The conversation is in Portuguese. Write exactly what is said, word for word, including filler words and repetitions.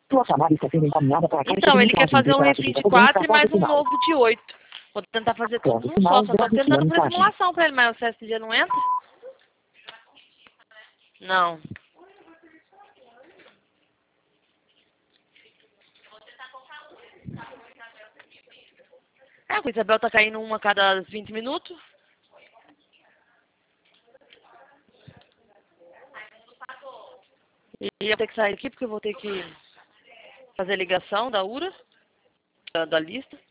Sua chamada está sendo encaminhada para a caixa Então, de ele quer mensagem fazer um interativa. refim de Podemos quatro e passar mais o um sinal. novo de oito. Vou tentar fazer tudo Após o num sinal, só. Só tô grave sua tentando fazer mensagem. simulação pra ele, mas o C S G não entra? Não. É, a Isabel tá caindo uma a cada vinte minutos. E eu vou ter que sair aqui porque eu vou ter que fazer ligação da U R A, da, da lista.